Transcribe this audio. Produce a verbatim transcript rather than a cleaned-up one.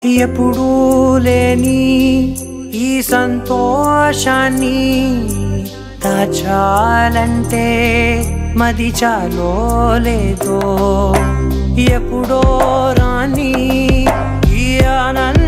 ఎప్పుడూ లేని ఈ సంతోషాన్ని దాచాలంటే మది చాలో లేదో ఎప్పుడో రాని ఈ ఆనంద